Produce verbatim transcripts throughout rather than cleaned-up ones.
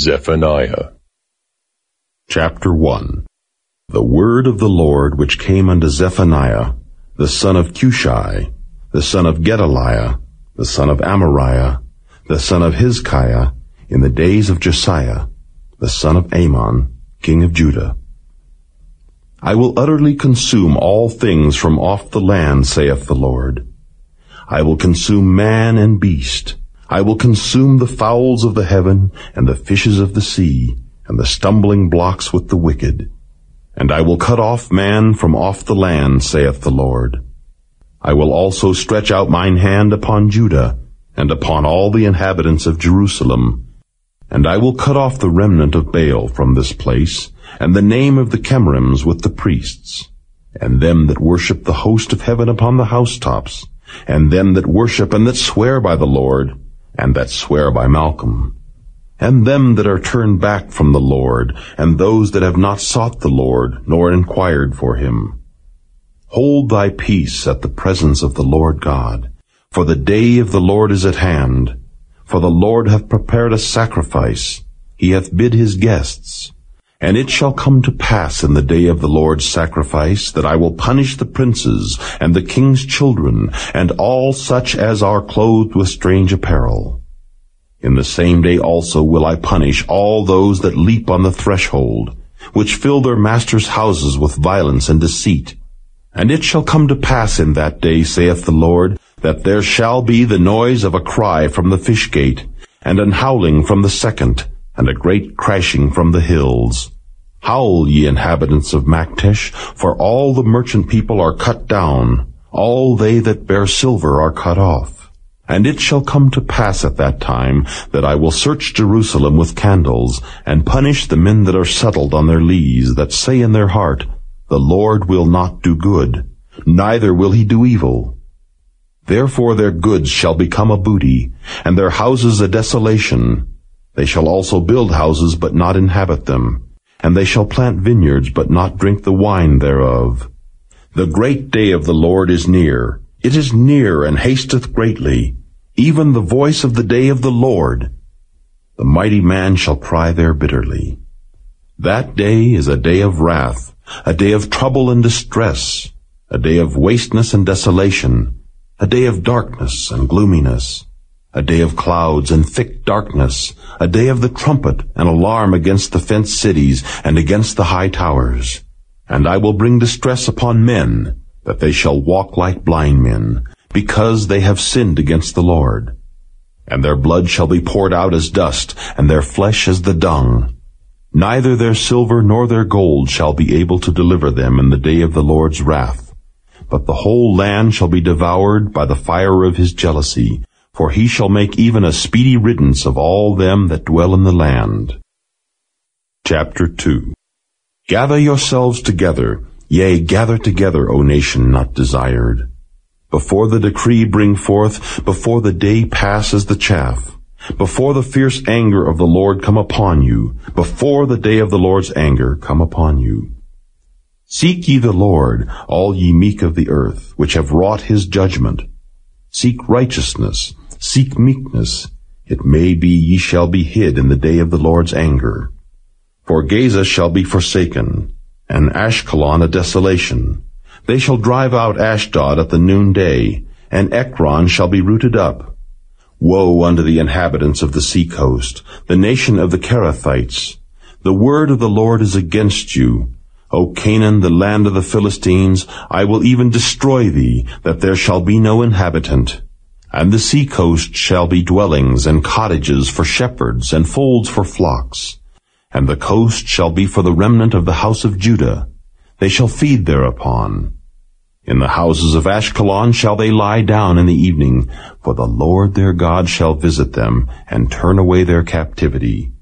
Zephaniah. Chapter one. The word of the Lord which came unto Zephaniah, the son of Cushi, the son of Gedaliah, the son of Amariah, the son of Hizkiah, in the days of Josiah, the son of Amon, king of Judah. I will utterly consume all things from off the land, saith the Lord. I will consume man and beast. I will consume the fowls of the heaven, and the fishes of the sea, and the stumbling blocks with the wicked. And I will cut off man from off the land, saith the Lord. I will also stretch out mine hand upon Judah, and upon all the inhabitants of Jerusalem. And I will cut off the remnant of Baal from this place, and the name of the Chemarims with the priests, and them that worship the host of heaven upon the housetops, and them that worship and that swear by the Lord, and that swear by Malcolm, and them that are turned back from the Lord, and those that have not sought the Lord, nor inquired for him. Hold thy peace at the presence of the Lord God, for the day of the Lord is at hand. For the Lord hath prepared a sacrifice, he hath bid his guests. And it shall come to pass in the day of the Lord's sacrifice, that I will punish the princes, and the king's children, and all such as are clothed with strange apparel. In the same day also will I punish all those that leap on the threshold, which fill their masters' houses with violence and deceit. And it shall come to pass in that day, saith the Lord, that there shall be the noise of a cry from the fish gate, and an howling from the second, and a great crashing from the hills. Howl, ye inhabitants of Maktesh, for all the merchant people are cut down, all they that bear silver are cut off. And it shall come to pass at that time, that I will search Jerusalem with candles, and punish the men that are settled on their lees, that say in their heart, The Lord will not do good, neither will he do evil. Therefore their goods shall become a booty, and their houses a desolation. They shall also build houses, but not inhabit them, and they shall plant vineyards, but not drink the wine thereof. The great day of the Lord is near. It is near, and hasteth greatly, even the voice of the day of the Lord. The mighty man shall cry there bitterly. That day is a day of wrath, a day of trouble and distress, a day of wasteness and desolation, a day of darkness and gloominess, a day of clouds and thick darkness, a day of the trumpet and alarm against the fenced cities and against the high towers. And I will bring distress upon men, that they shall walk like blind men, because they have sinned against the Lord. And their blood shall be poured out as dust, and their flesh as the dung. Neither their silver nor their gold shall be able to deliver them in the day of the Lord's wrath. But the whole land shall be devoured by the fire of his jealousy, for he shall make even a speedy riddance of all them that dwell in the land. Chapter two. Gather yourselves together, yea, gather together, O nation not desired. Before the decree bring forth, before the day pass as the chaff, before the fierce anger of the Lord come upon you, before the day of the Lord's anger come upon you. Seek ye the Lord, all ye meek of the earth, which have wrought his judgment. Seek righteousness, seek meekness. It may be ye shall be hid in the day of the Lord's anger. For Gaza shall be forsaken, and Ashkelon a desolation. They shall drive out Ashdod at the noonday, and Ekron shall be rooted up. Woe unto the inhabitants of the sea coast, the nation of the Cherethites. The word of the Lord is against you. O Canaan, the land of the Philistines, I will even destroy thee, that there shall be no inhabitant. And the sea coast shall be dwellings and cottages for shepherds, and folds for flocks. And the coast shall be for the remnant of the house of Judah. They shall feed thereupon. In the houses of Ashkelon shall they lie down in the evening, for the Lord their God shall visit them, and turn away their captivity.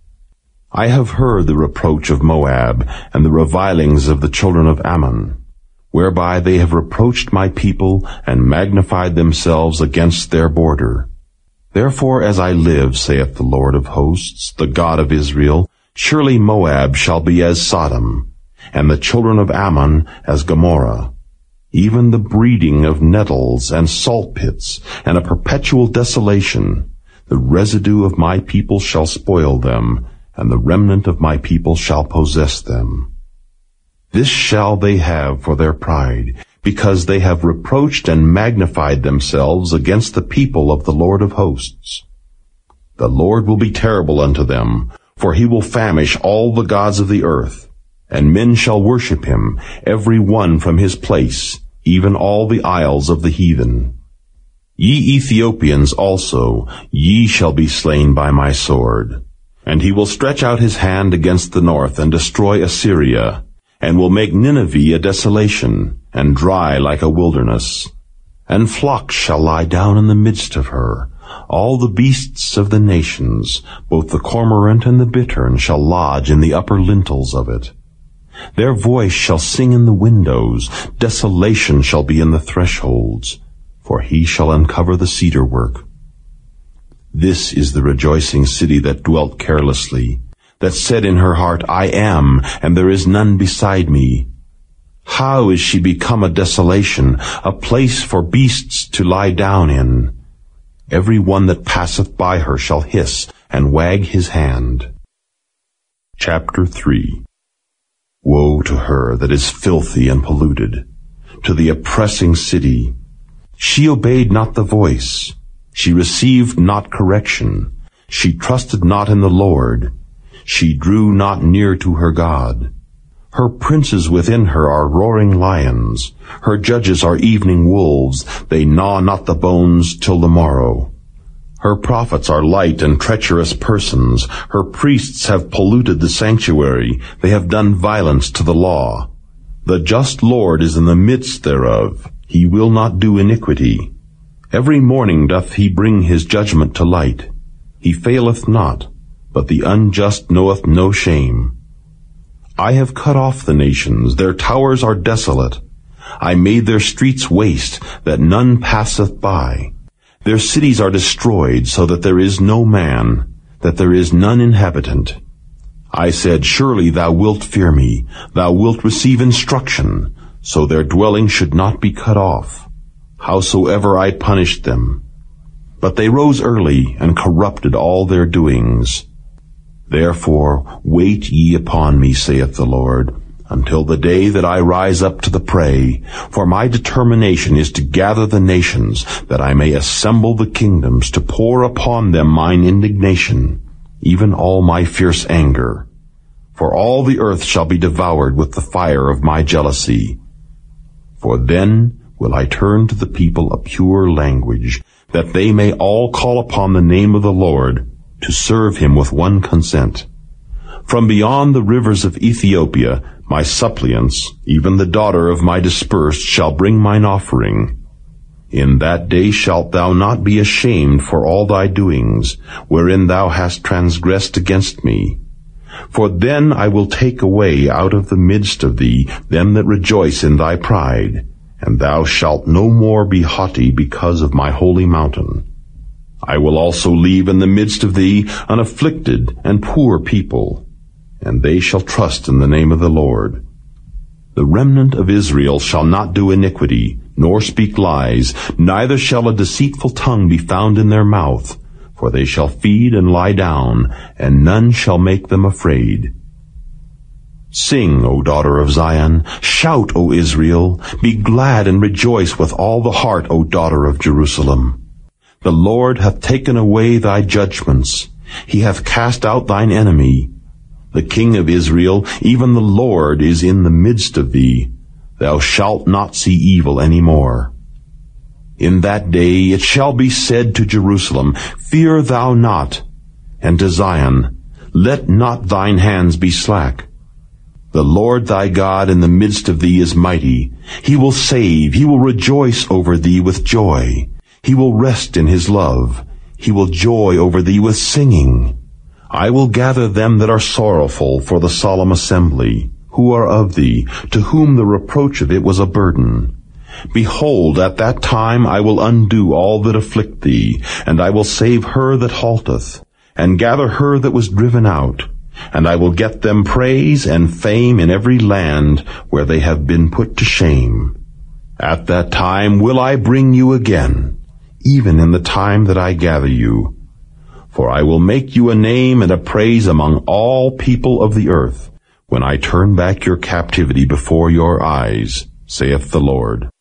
I have heard the reproach of Moab, and the revilings of the children of Ammon, whereby they have reproached my people, and magnified themselves against their border. Therefore as I live, saith the Lord of hosts, the God of Israel, surely Moab shall be as Sodom, and the children of Ammon as Gomorrah. Even the breeding of nettles and salt pits, and a perpetual desolation. The residue of my people shall spoil them, and the remnant of my people shall possess them. This shall they have for their pride, because they have reproached and magnified themselves against the people of the Lord of hosts. The Lord will be terrible unto them, for he will famish all the gods of the earth, and men shall worship him, every one from his place, even all the isles of the heathen. Ye Ethiopians also, ye shall be slain by my sword. And he will stretch out his hand against the north, and destroy Assyria, and will make Nineveh a desolation, and dry like a wilderness. And flocks shall lie down in the midst of her. All the beasts of the nations, both the cormorant and the bittern, shall lodge in the upper lintels of it. Their voice shall sing in the windows, desolation shall be in the thresholds, for he shall uncover the cedar work. This is the rejoicing city that dwelt carelessly, that said in her heart, I am, and there is none beside me. How is she become a desolation, a place for beasts to lie down in? Every one that passeth by her shall hiss and wag his hand. Chapter three. Woe to her that is filthy and polluted, to the oppressing city. She obeyed not the voice. She received not correction. She trusted not in the Lord. She drew not near to her God. Her princes within her are roaring lions. Her judges are evening wolves. They gnaw not the bones till the morrow. Her prophets are light and treacherous persons. Her priests have polluted the sanctuary. They have done violence to the law. The just Lord is in the midst thereof. He will not do iniquity. Every morning doth he bring his judgment to light. He faileth not, but the unjust knoweth no shame. I have cut off the nations, their towers are desolate. I made their streets waste, that none passeth by. Their cities are destroyed, so that there is no man, that there is none inhabitant. I said, surely thou wilt fear me, thou wilt receive instruction, so their dwelling should not be cut off, howsoever I punished them. But they rose early, and corrupted all their doings. Therefore wait ye upon me, saith the Lord, until the day that I rise up to the prey. For my determination is to gather the nations, that I may assemble the kingdoms, to pour upon them mine indignation, even all my fierce anger. For all the earth shall be devoured with the fire of my jealousy. For then will I turn to the people a pure language, that they may all call upon the name of the Lord, to serve him with one consent. From beyond the rivers of Ethiopia, my suppliants, even the daughter of my dispersed, shall bring mine offering. In that day shalt thou not be ashamed for all thy doings, wherein thou hast transgressed against me. For then I will take away out of the midst of thee them that rejoice in thy pride, and thou shalt no more be haughty because of my holy mountain. I will also leave in the midst of thee an afflicted and poor people, and they shall trust in the name of the Lord. The remnant of Israel shall not do iniquity, nor speak lies, neither shall a deceitful tongue be found in their mouth, for they shall feed and lie down, and none shall make them afraid. Sing, O daughter of Zion, shout, O Israel, be glad and rejoice with all the heart, O daughter of Jerusalem. The Lord hath taken away thy judgments, he hath cast out thine enemy. The King of Israel, even the Lord, is in the midst of thee. Thou shalt not see evil any more. In that day it shall be said to Jerusalem, fear thou not, and to Zion, let not thine hands be slack. The Lord thy God in the midst of thee is mighty. He will save, he will rejoice over thee with joy. He will rest in his love. He will joy over thee with singing. I will gather them that are sorrowful for the solemn assembly, who are of thee, to whom the reproach of it was a burden. Behold, at that time I will undo all that afflict thee, and I will save her that halteth, and gather her that was driven out, and I will get them praise and fame in every land where they have been put to shame. At that time will I bring you again, even in the time that I gather you. For I will make you a name and a praise among all people of the earth, when I turn back your captivity before your eyes, saith the Lord.